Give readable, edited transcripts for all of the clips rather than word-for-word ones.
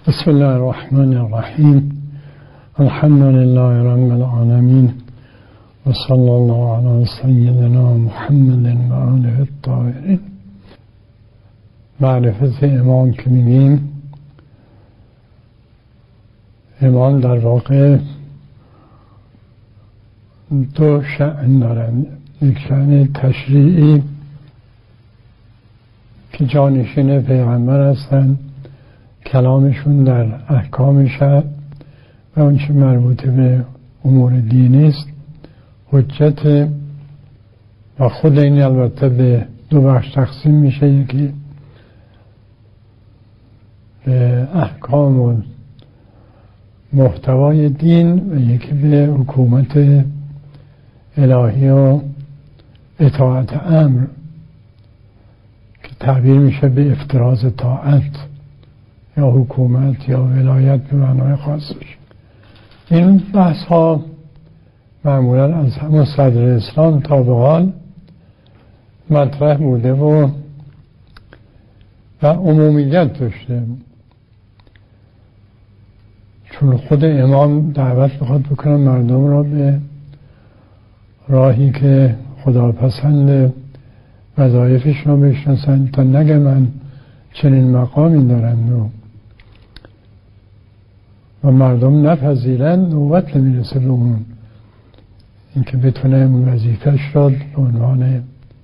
بسم الله الرحمن الرحیم. الحمد لله رب العالمین و صلی الله علی سیدنا محمد و آله الطاهرین. معرفت امام که میگیم، امام در واقع دو شأن دارند. یک شأن تشریعی که جانشین پیغمبر هستند، کلامشون در احکام شرع و اونچه مربوط به امور دینی است حجت، و خود این البته به دو بخش تقسیم میشه. یکی به احکام و محتوای دین و یکی به حکومت الهی و اطاعت امر که تعبیر میشه به افتراض طاعت یا حکومت یا ولایت به معنای خاصش. این بحث ها معمولا از همون صدر اسلام تا به حال مطرح بوده و عمومیت داشته، چون خود امام دعوت بخواد بکنه مردم را به راهی که خداپسند وظایفش را بشناسن تا نگه من چنین مقامی دارم و مردم نپذیرن، نوبت نمیرسه به اون اینکه بتونه اون وظیفه‌اش را به عنوان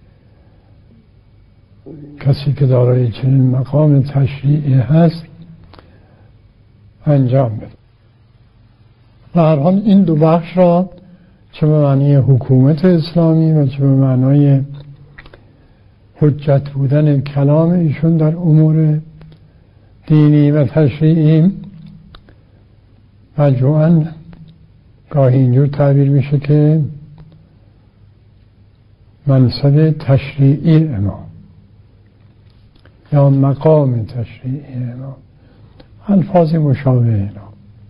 کسی که دارای چنین مقام تشریعی هست انجام بده. و هر حال این دو بخش را چه به معنی حکومت اسلامی و چه به معنای حجت بودن کلام ایشون در امور دینی و تشریعی مجموعاً گاهی اینجور تعبیر میشه که منصب تشریعی امام یا مقام تشریعی امام، الفاظ مشابه اینا.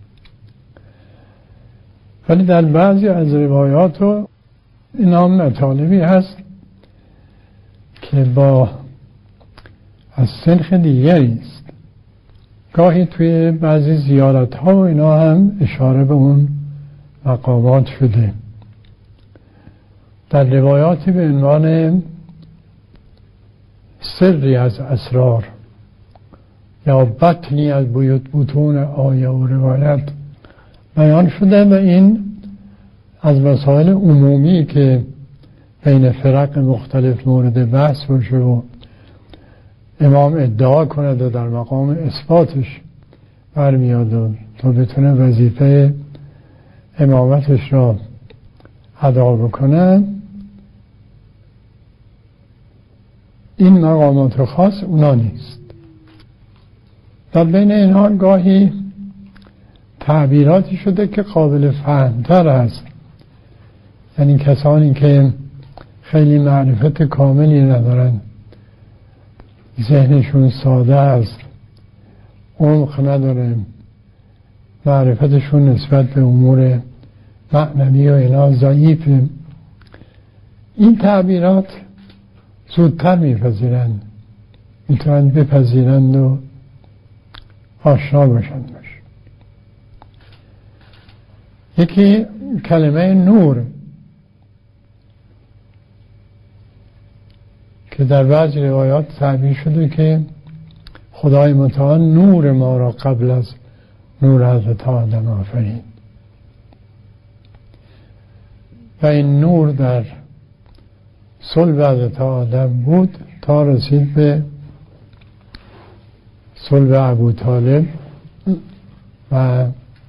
ولی در بعضی از روایات و اینا مطالبی هست که با از سنخ دیگری است. گاهی توی بعضی زیارت ها و اینا هم اشاره به اون مقامات شده. در روایاتی به عنوان سری از اسرار یا بطنی از بطون آیه و روایت بیان شده و این از مسائل عمومی که بین فرق مختلف مورد بحث باشه و امام ادعا کند و در مقام اثباتش برمیاد و تا بتونه وظیفه امامتش را ادا بکنه. این مقامات خاص اونا نیست. در بین اینها گاهی تعبیراتی شده که قابل فهمتر هست، یعنی کسانی که خیلی معرفت کاملی ندارن، ذهنشون ساده است، عمق نداره، معرفتشون نسبت به امور معنوی و اینا ضعیفه، این تعبیرات زودتر میپذیرند، میتونند بپذیرند و آشنا باشند. یکی کلمه نور که در بعض روایات تعبیر شده که خدای متعال نور ما را قبل از نور حضرت آدم آفرید و این نور در صلب حضرت آدم بود تا رسید به صلب ابوطالب و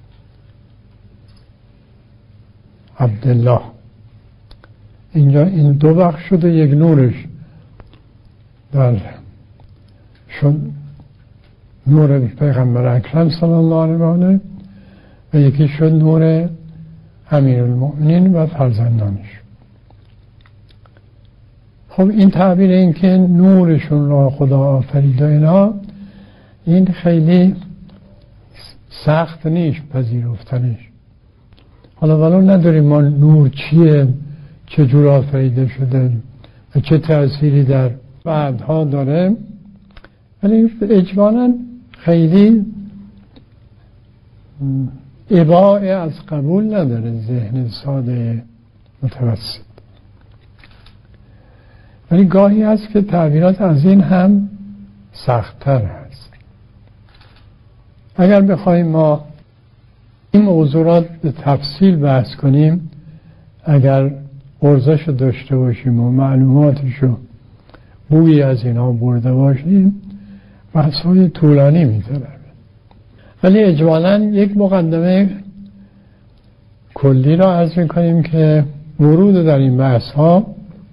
عبدالله. اینجا این دو بخش شده، یک نورش در شد نور پیغمبر اکرم صلی الله علیه و آله و یکی شد نور امیرالمؤمنین و فرزندانش. خب این تعبیر این که نورشون را خدا آفرید و اینا، این خیلی سخت نیست پذیرفتنش. حالا ولو نداریم ما نور چیه، چجور آفریده شده و چه تأثیری در بعدها داره، ولی اجمالاً خیلی اباء از قبول نداره ذهن ساده متوسط. ولی گاهی هست که تعبیرات از این هم سخت‌تر هست. اگر بخوایم ما این موضوع را به تفصیل بحث کنیم، اگر ارزش داشته باشیم و معلوماتشو بویی از اینها برده باشیم، بحث‌های طولانی می‌طلبه. ولی اجمالاً یک مقدمه کلی را عرض می‌کنیم که ورود در این بحث‌ها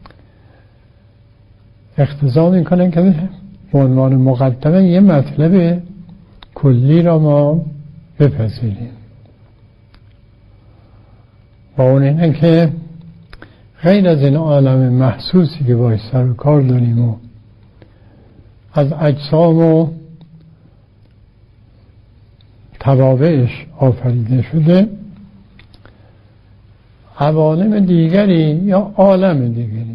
اقتضا می‌کنه که به عنوان مقدمه یه مطلب کلی را ما بپذیریم. با اون اینه که غیر از این عالم محسوسی که باش سر و کار داریم و از اجسام و توابعش آفریده شده، عوالم دیگری یا عالم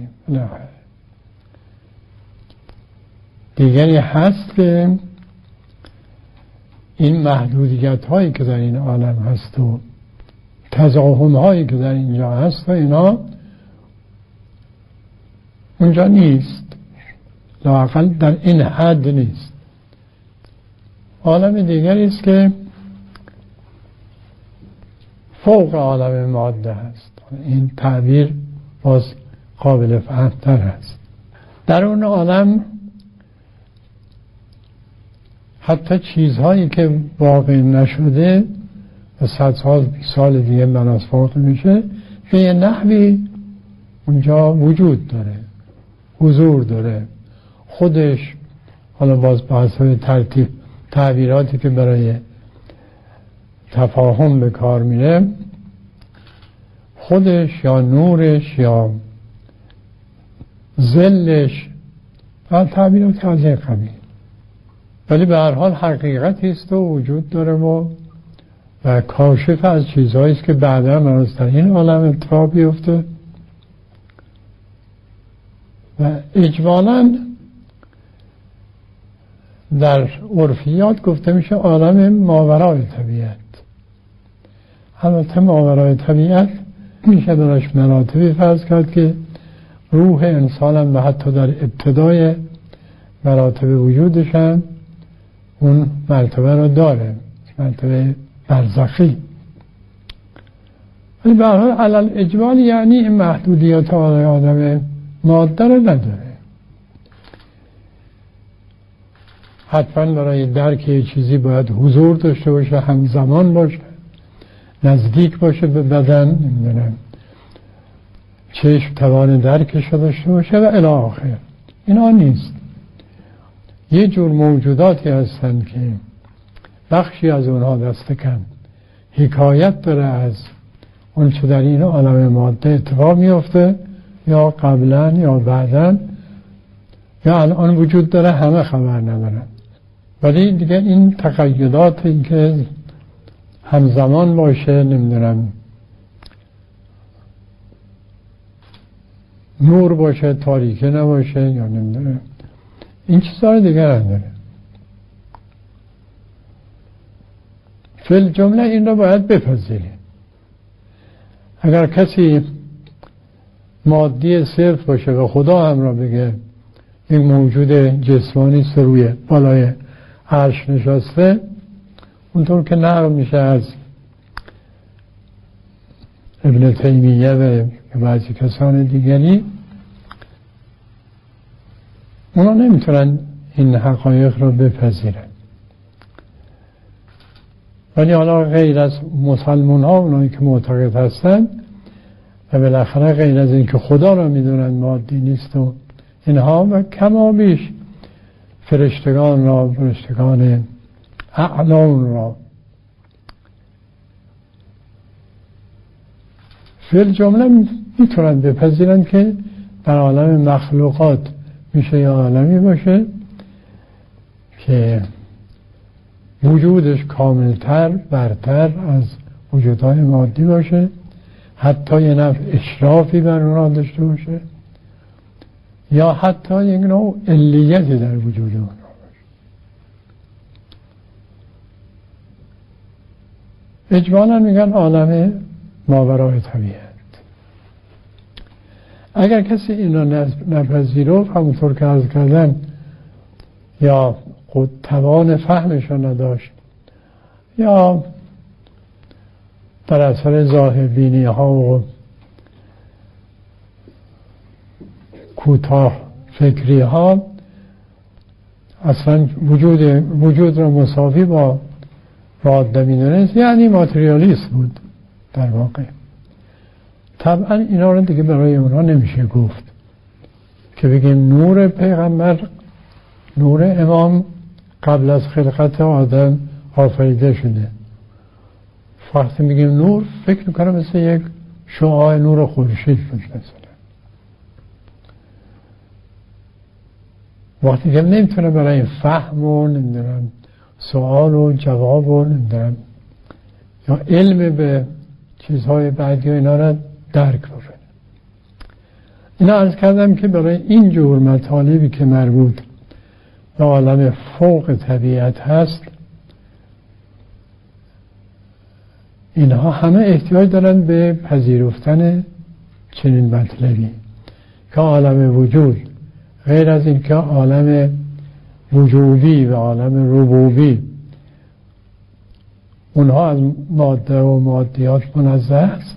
دیگری هست که این محدودیت هایی که در این عالم هست و تزاحم هایی که در اینجا هست و اینا اونجا نیست، لااقل در این حد نیست. عالم دیگری است که فوق عالم ماده هست. این تعبیر باز قابل فهم‌تر هست. در اون عالم حتی چیزهایی که واقع نشده و 100 سال 20 سال دیگه بناس واقع میشه، به یه نحوی اونجا وجود داره، حضور داره. خودش، حالا باز بحث‌های ترتیب تعبیراتی که برای تفاهم به کار میره، خودش یا نورش یا ظلش و تعبیرات از این قبیل، ولی به هر حال حقیقتی است و وجود داره و کاشف از چیزهایی است که بعدا منوز در این عالم اتفاق بیفته. و اجمالاً در عرفیات گفته میشه عالم ماورای طبیعت. البته ماورای طبیعت میشه براش مراتبی فرض کرد که روح انسان هم و حتی در ابتدای مراتب وجودش هم اون مرتبه رو داره، مرتبه برزخی. ولی به هر حال علل اجمال یعنی این محدودیت آدم ماده رو نداره. حتما برای درک یه چیزی باید حضور داشته باشه، همزمان باشه، نزدیک باشه به بدن، نمیدونم چشم توان درکش داشته باشه و الی آخر. اینا نیست. یه جور موجوداتی هستن که بخشی از اونها دست کم حکایت داره از اون چه در این عالم ماده اتفاق میفته، یا قبلا یا بعدا یا الان وجود داره، همه خبر ندارن. ولی دیگه این تقیدات، این که همزمان باشه، نمیدونم نور باشه تاریکی نباشه، یا نمیدونم این چیزها دیگه نداره. فی جمله این رو باید بپذیریم. اگر کسی مادی صرف باشه و خدا هم را بگه یک موجود جسمانی روی بالای عرش نشسته، اونطور که نقل میشه از ابن تیمیه و بعضی کسان دیگری، اونا نمیتونن این حقایق را بپذیرن. ولی حالا غیر از مسلمان ها، اونایی که معتقد هستن و بالاخره غیر از این که خدا را میدونن مادی نیست و اینها، و کما بیش فرشتگان را، فرشتگان اعلان را، فی الجمله میتونن بپذیرن که در عالم مخلوقات میشه یه عالمی باشه که وجودش کاملتر، برتر از وجودهای مادی باشه، حتی یه نوع اشرافی بر اونها داشته باشه، یا حتی یک نوع علیتی در وجود اونها باشه. اجمالا میگن عالم ماورای طبیعت. اگر کسی این را نپذیرفت، همونطور که عرض کردن، یا خود توان فهمش را نداشت یا در اثر ظاهربینی ها و کوتاه فکری ها اصلا وجود را مساوی با ماده می‌دونست، یعنی ماتریالیست بود در واقع. طبعا اینا رو دیگه برای اونا نمیشه گفت که بگیم نور پیغمبر، نور امام قبل از خلقت آدم آفریده شده. وقتی میگیم نور، فکر میکنم مثل یک شعاع نور خورشید بود مثلا. وقتی که نمیتونه برای فهم و نمیدونم سوال و جواب و نمیدونم یا علم به چیزهای بعدی و اینا را درک بکنه. اینا عرض کردم که برای این جور مطالبی که مربوط به عالم فوق طبیعت هست، اینها همه احتیاج دارن به پذیرفتن چنین مطلبی که عالم وجود غیر از این که عالم وجودی و عالم ربوبی اونها از ماده و مادیات منزه است،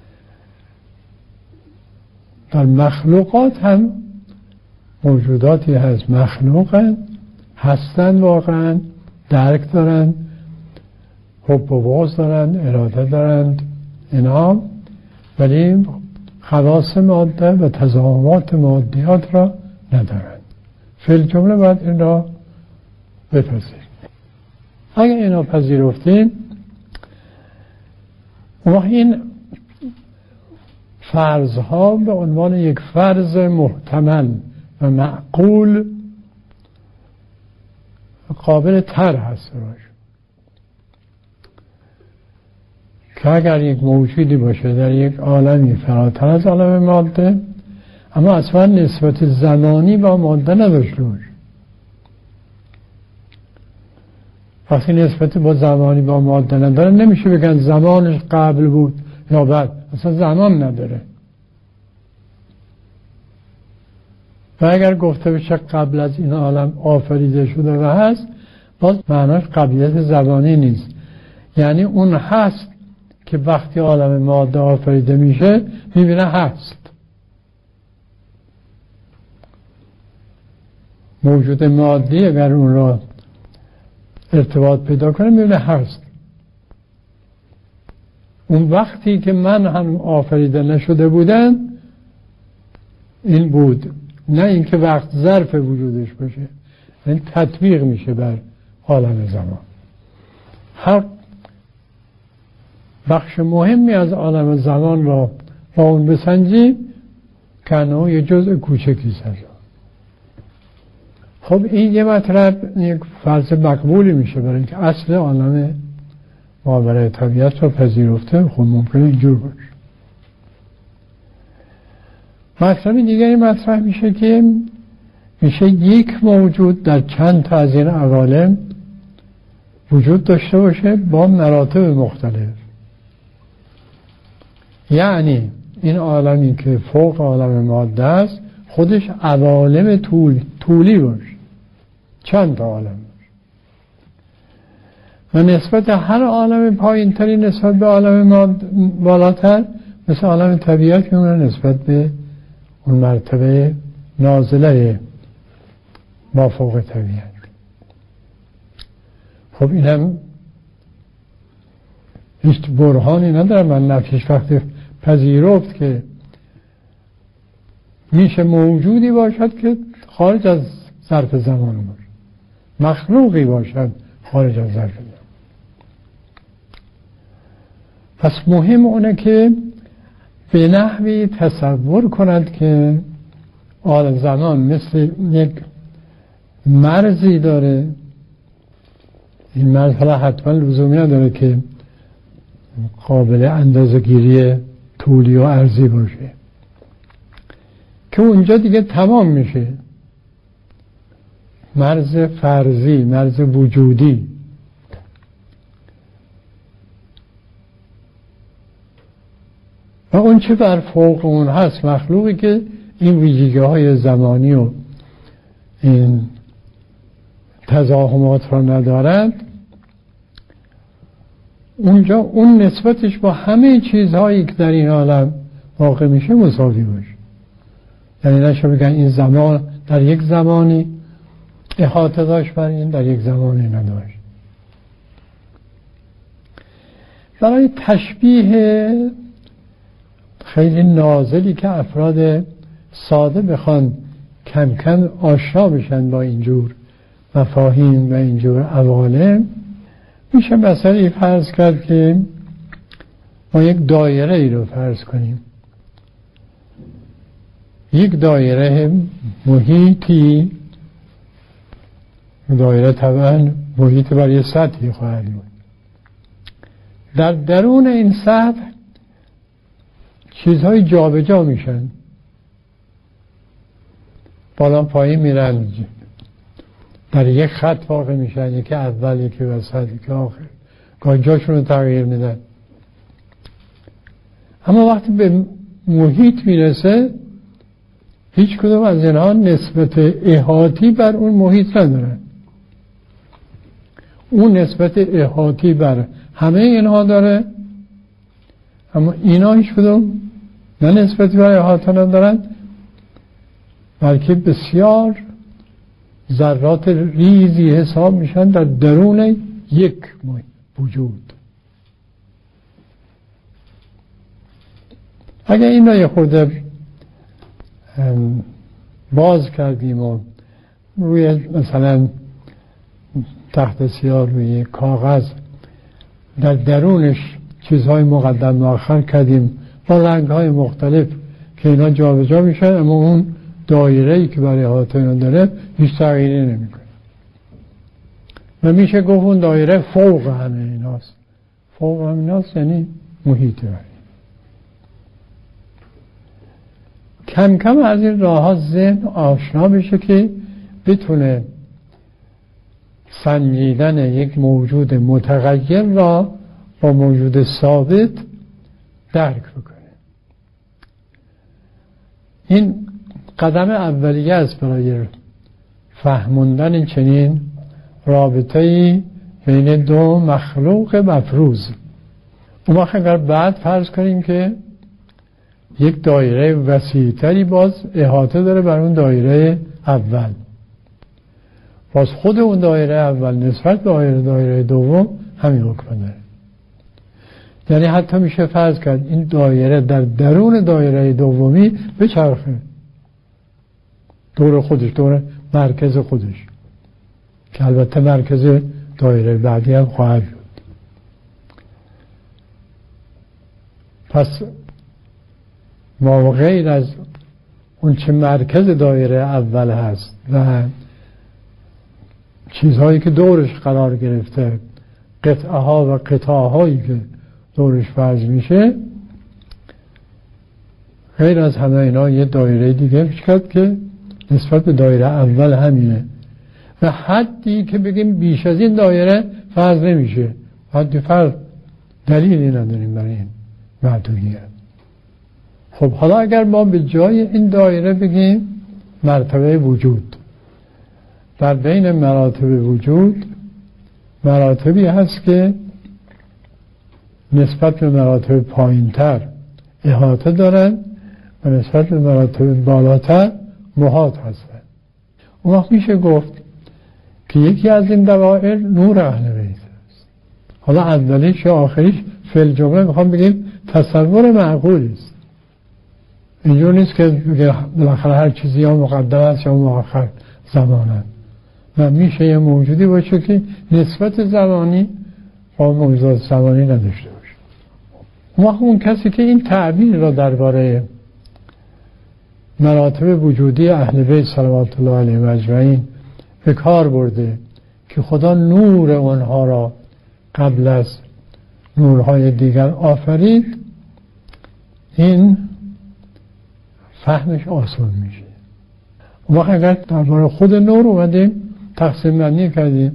در مخلوقات هم موجوداتی هست مخلوقن، هستن واقعا، درک دارن، حب و بغض دارن، اراده دارند اینا، ولی خواص ماده و تضامنات مادیات را ندارند. فی الجمله باید این را بپذیریم. اگر اینا پذیرفتیم، این فرضها به عنوان یک فرض محتمل و معقول قابل طرح هست که اگر یک موجودی باشه در یک عالمی فراتر از عالم ماده، اما اصلا نسبت زمانی با ماده نداشته باشه. وقتی نسبت با زمانی با ماده نداره، نمیشه بگن زمانش قبل بود یا بعد، اصلا زمان نداره. و اگر گفته بشه قبل از این عالم آفریده شده و هست، باز معناش قبلیت زمانی نیست. یعنی اون هست که وقتی عالم ماده آفریده میشه میبینه هست. موجود مادی اگر اون را ارتباط پیدا کنه میبینه هست. اون وقتی که من هم آفریده نشده بودن این بود، نه اینکه وقت ظرف وجودش باشه، این تطبیق میشه بر عالم زمان. هر بخش مهمی از عالم زمان را با اون بسنجیم کنه یه جزء کوچکی سازه. خب این یه مطلب، یک فرض مقبولی میشه برای اینکه اصل عالم ماورای طبیعت را پذیرفته. خب ممکنه اینجور باشه. مطلب دیگری مطرح میشه که میشه یک موجود در چند تا از این عوالم وجود داشته باشه با مراتب مختلف. یعنی این عالمی که فوق عالم ماده است خودش عوالم طولی باشه، چند تا عالم باشه، و نسبت هر عالم پایین تری نسبت به عالم بالاتر مثل عالم طبیعت میمونه نسبت به اون مرتبه نازله ما فوق طبیعت. خب این هم هیچ برهانی نداره من نفیش وقتی پذیرفت که میشه موجودی باشد که خارج از ظرف زمان باشه، مخلوقی باشد خارج از ظرف زمان. پس مهم اونه که به نحوی تصور کند که عالم زمان مثل یک مرزی داره. این مرز حالا حتما لزومی نداره که قابل اندازه‌گیری طولی و عرضی باشه که اونجا دیگه تمام میشه. مرز فرضی، مرز وجودی. و اون چه بر فوق اون هست، مخلوقی که این ویژگی‌های زمانی و این تزاحمات را ندارد، اونجا اون نسبتش با همه چیزهایی که در این عالم واقع میشه مساوی باشه. یعنی نشه بگن این زمان در یک زمانی احاطه داشت بر این، در یک زمانی نداشت. برای تشبیه خیلی نازلی که افراد ساده بخوان کم کم آشنا بشن با اینجور مفاهیم و اینجور عوالم، میشه مثلا فرض کرد که ما یک دایره ای رو فرض کنیم، یک دایره محیطی، دایره طبعا محیط بر یه سطحی خواهد بود. در درون این سطح چیزهای جابجا میشن، بالا پایین میرن، در یک خط واقع میشن، یکی اول یکی وسط یکی آخر، گاه جاشون رو تغییر میدن. اما وقتی به محیط میرسه هیچ کدوم از اینها نسبت احاطی بر اون محیط ندارن. اون نسبت احاطی بر همه اینها داره، اما اینا هیچ کدوم نه نسبتی بر احاطه ندارن، بلکه بسیار ذرات ریزی حساب میشن در درون یک وجود. اگر این را یه خورده باز کردیم و روی مثلا تخت سیاه روی کاغذ در درونش چیزهای مقدم مؤخر کردیم با رنگهای مختلف که اینا جابجا میشن، اما اون دایره‌ای که برای احاطه اینا داره هیچ تغییری نمیکنه و میشه گفت اون دایره فوق همه ایناست. فوق همه ایناست یعنی محیط برای. کم کم از این راه ها ذهن آشنا بشه که بتونه سنجیدن یک موجود متغیر را با موجود ثابت درک بکنه. این قدم اولیه است برای فهموندن چنین رابطه‌ای بین دو مخلوق مفروض. اون وقت اگر بعد فرض کنیم که یک دایره وسیع‌تری باز احاطه داره بر اون دایره اول، باز خود اون دایره اول نسبت به دایره دوم همین حکم داره. یعنی حتی میشه فرض کرد این دایره در درون دایره دومی بچرخه دور خودش، دور مرکز خودش، که البته مرکز دایره بعدی هم خواهد بود. پس ما غیر از اون چه مرکز دایره اول هست و چیزهایی که دورش قرار گرفته، قطعه ها و قطعه هایی که دورش فرض میشه، غیر از همه اینا یه دایره دیگه میشه کرد که نسبت به دایره اول همینه و حدی که بگیم بیش از این دایره فرض نمیشه. حدی فرض دلیلی نداریم برای این محدودیت. خب حالا اگر ما به جای این دایره بگیم مرتبه وجود، در بین مراتب وجود مراتبی هست که نسبت به مراتب پایینتر احاطه دارن و نسبت به مراتب بالاتر محاط هستن. اون وقت میشه گفت که یکی از این دوائر نور اهل بیت است. حالا اولیش یا آخریش فی الجمله میخوام بگیم تصور معقولی است. اینجور نیست که بالاخره هر چیزی یا مقدم است یا مؤخر زمانه، و میشه یه موجودی باشه که نسبت زمانی با موجودات زمانی نداشته باشه. اون کسی که این تعبیر را درباره مراتب وجودی اهل بیت صلوات الله علیهم اجمعین به کار برده که خدا نور اونها را قبل از نورهای دیگر آفرید، این فهمش آسان میشه. اون وقت اگر درباره خود نور اومدیم تقسیم بندی کردیم،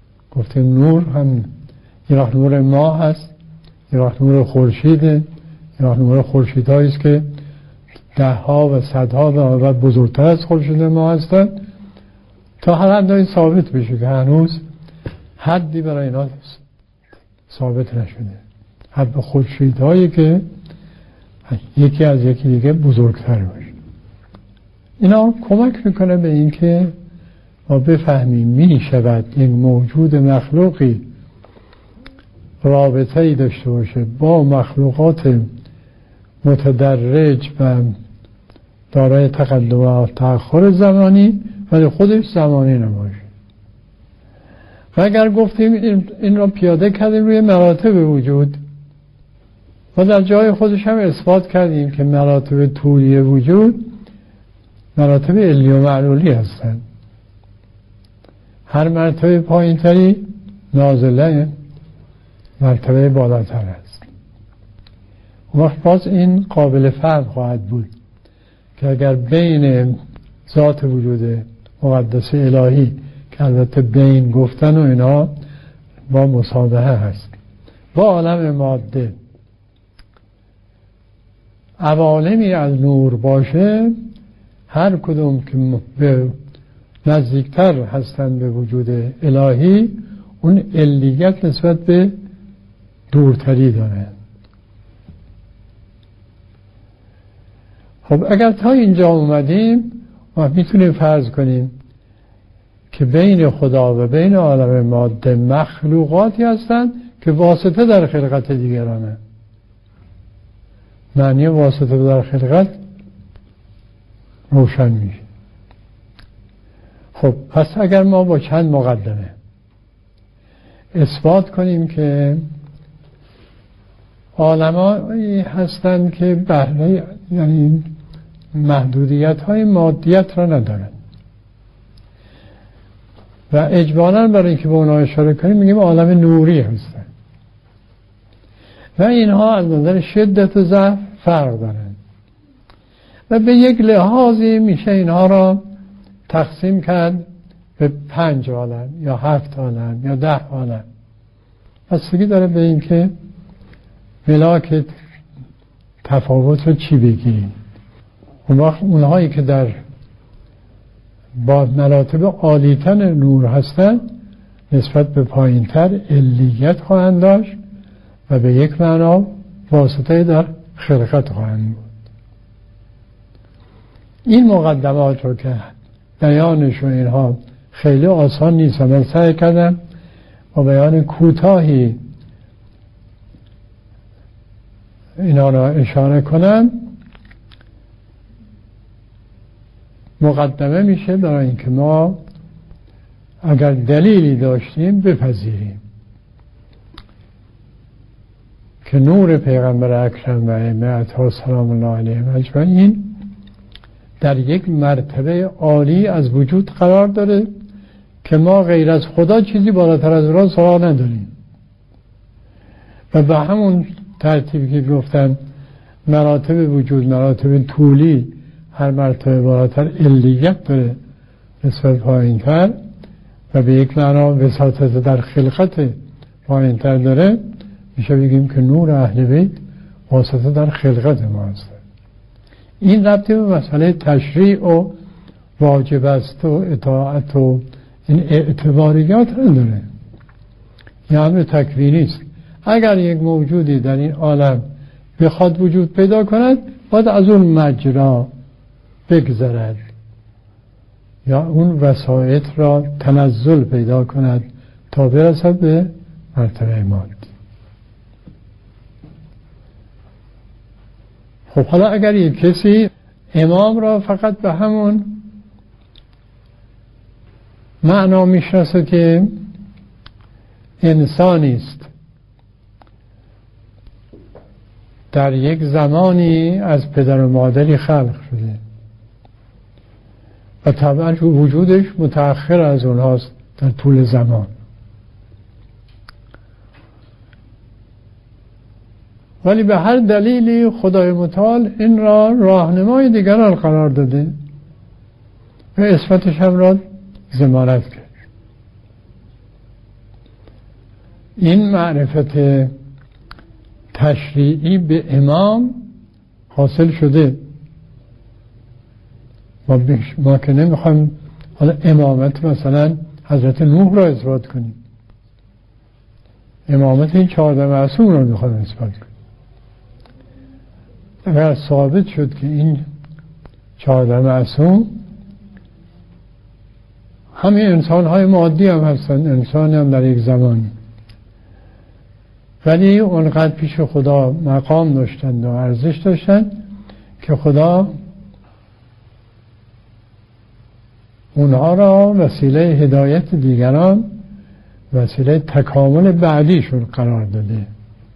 گفتیم نور هم یه وقت نور ماه هست، یه وقت نور خورشیده، نور خورشیدهایی است که ده ها و صدها و بزرگتر از خورشید ما هستند، تا هر حدی ثابت بشه که هنوز حدی برای اینا ثابت نشده. حد خورشیدهایی که یکی از یکی دیگه بزرگتر باشه. اینا کمک میکنه به این که ما بفهمیم می شود یک موجود مخلوقی رابطه‌ای داشته باشه با مخلوقات متدرج و دارای تقدم و تأخر زمانی ولی خودش زمانی نباشه. و اگر گفتیم این را پیاده کردیم روی مراتب وجود و در جای خودش هم اثبات کردیم که مراتب طولی وجود مراتب علی و معلولی هستند. هر مرتبه پایین تری نازله مرتبه بالاتر است. وقت باز این قابل فرق خواهد بود که اگر بین ذات وجود مقدس الهی که البته بین گفتن و اینا با مصابهه هست با عالم ماده عوالمی از نور باشه، هر کدوم که به نزدیکتر هستند به وجود الهی اون علیت نسبت به دورتری داره. خب اگر تا اینجا اومدیم ما میتونیم فرض کنیم که بین خدا و بین عالم ماده مخلوقاتی هستند که واسطه در خلقت دیگرانه. معنی واسطه در خلقت روشن میشه. خب پس اگر ما با چند مقدمه اثبات کنیم که عالمایی هستند که بهره یعنی محدودیت های مادیت را ندارن و اجمالاً برای اینکه به اونها اشاره کنیم میگیم عالم نوری هستن و اینها از نظر شدت و ضعف فرق دارن و به یک لحاظی میشه اینها را تقسیم کرد به 5 عالم یا 7 عالم یا 10 عالم. بستگی داره به این که ملاک تفاوت رو چی بگیریم. اون وقت اونهایی که در با مراتب عالیتر نور هستند نسبت به پایینتر علیت خواهند داشت و به یک معنا واسطه در خلقت خواهند بود. این مقدمات رو که بیانشون اینها خیلی آسان نیست و من سعی کردم با بیان کوتاهی اینا را اشاره کنم. مقدمه میشه برای اینکه ما اگر دلیلی داشتیم بپذیریم که نور پیغمبر اکرم و ائمه اطهار سلام الله علیهم اجمعین در یک مرتبه عالی از وجود قرار داره که ما غیر از خدا چیزی بالاتر از راه سراغ نداریم و به همون ترتیبی که گفتن مراتب وجود مراتب طولی هر مرتبه بالاتر علیت داره نسبت پایینتر و به یک معنا وساطت در خلقت پایینتر داره، میشه بگیم که نور اهل بیت واسطه در خلقت ما هست. این ربطی به مسئله تشریع و واجب است و اطاعت و این اعتباریات نداره، یعنی به تکوینی است. اگر یک موجودی در این عالم بخواد وجود پیدا کند باید از اون مجرا بگذرد یا اون وسایط را تنزل پیدا کند تا برسد به مرتبه مادی. خب حالا اگر یک کسی امام را فقط به همون معنا میشناسه که انسانی است در یک زمانی از پدر و مادری خلق شده و طبعا وجودش متأخر از اونهاست در طول زمان، ولی به هر دلیلی خدای متعال این را راهنمای دیگران قرار داده و اثباتش هم را ضمانت کرد. این معرفت تشریعی به امام حاصل شده. ما که نمیخوایم حالا امامت مثلا حضرت نوح را اثبات کنیم، امامت این 14 معصوم را میخوایم اثبات کنیم. اگر ثابت شد که این 14 معصوم همه انسان‌های مادی هم هستن، انسان هم در یک زمانی، ولی اونقدر پیش خدا مقام داشتند و ارزش داشتند که خدا اونها را وسیله هدایت دیگران، وسیله تکامل بعدیشون قرار داده.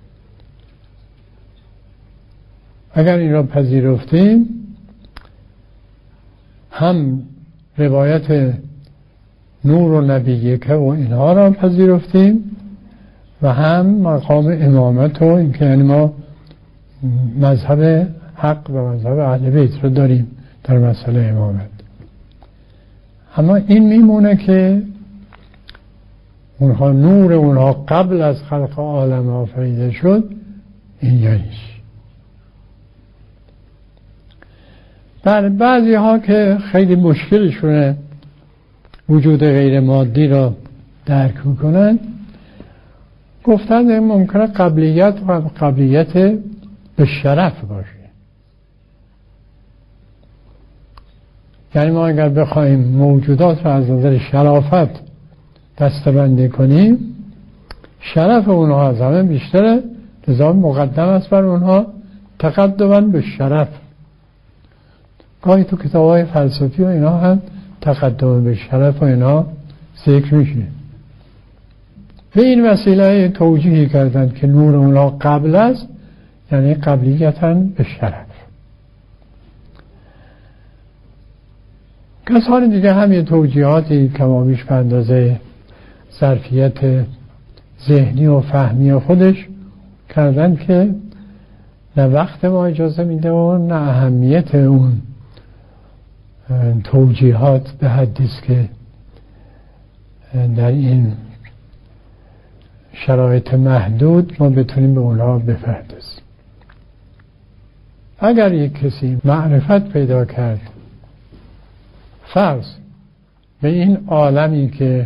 اگر این را پذیرفتیم، هم روایت نور و نبیه و اینها را پذیرفتیم و هم مقام امامت و اینکه یعنی ما مذهب حق و مذهب اهل بیت رو داریم در مسئله امامت. اما این میمونه که اونها نور اونها قبل از خلق عالم آفریده شد، این یعنیش. بعضی ها که خیلی مشکلشونه وجود غیر مادی را درک میکنن، گفتن ممکنه قبلیت و قبلیت به شرف باشه. یعنی ما اگر بخوایم موجودات را از نظر شرافت دسته‌بندی کنیم، شرف اونها از همه بیشتره، لذا مقدم است بر اونها تقدما به شرف. گاهی تو کتاب‌های فلسفی و اینا هم تقدم به شرف و اینا ذکر میشه. به این وسیله توجیهی کردن که نور اونها قبل است، یعنی قبلیتاً به شرف. کسان دیگه هم یه توجیهاتی کمابیش به اندازه ظرفیت ذهنی و فهمی خودش کردن که نه وقت ما اجازه میده و نه اهمیت اون توجیهات به حدیث که در این شرایط محدود ما بتونیم به اونها بپردازیم. اگر یک کسی معرفت پیدا کرد فرض به این عالمی که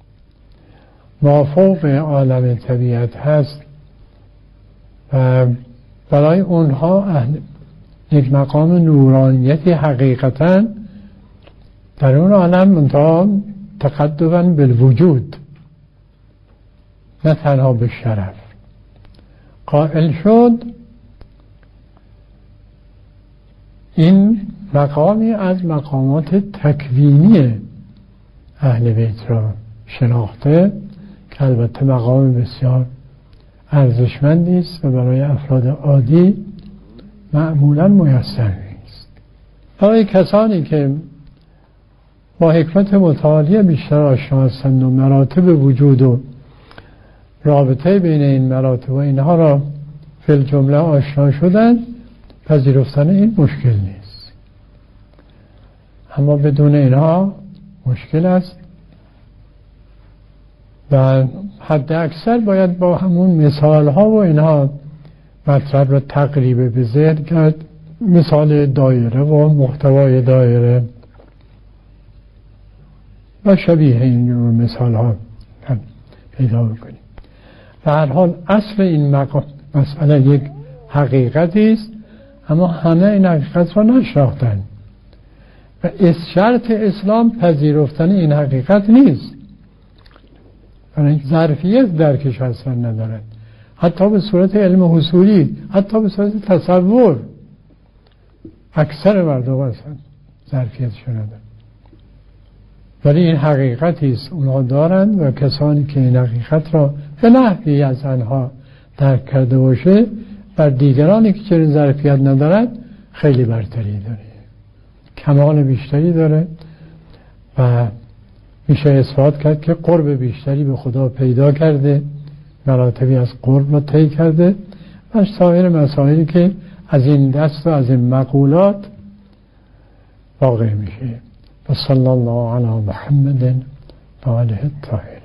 مافوق عالم طبیعت هست و برای اونها یک مقام نورانیتی حقیقتا در اون عالم منتها تقدما بالوجود نه تنها به شرف قائل شد، این مقامی از مقامات تکوینی اهل بیت را شناخته که البته مقام بسیار ارزشمندی است و برای افراد عادی معمولا میسر نیست. برای کسانی که با حکمت متعالی بیشتر آشنا هستند و مراتب وجود و رابطه بین این مراتب و اینها را فی الجمله آشنا شدند، پذیرفتن این مشکل نیست. اما بدون اینها مشکل است و حد اکثر باید با همون مثال ها و اینها مطلب را تقریب به ذهن کرد. مثال دایره و محتوای دایره و شبیه این مثال ها پیدا بکنیم. و هر حال اصل این مسئله یک حقیقتی است، اما همه این حقیقت را نشناختند و شرط اسلام پذیرفتن این حقیقت نیست. یعنی ظرفیت درکش اصلا ندارد، حتی به صورت علم حصولی، حتی به صورت تصور. اکثر مردم اصلا ظرفیتش ندارد، ولی این حقیقتی است اونها دارند و کسانی که این حقیقت را به نحوی از آنها درک کرده باشه بر دیگرانی که چنین ظرفیت ندارد خیلی برتری داره، کمال بیشتری داره و میشه اثبات کرد که قرب بیشتری به خدا پیدا کرده، مراتبی از قرب را طی کرده و سایر مسائلی که از این دست و از این مقولات واقع میشه. و صلی الله علی محمد و آله الطاهرین.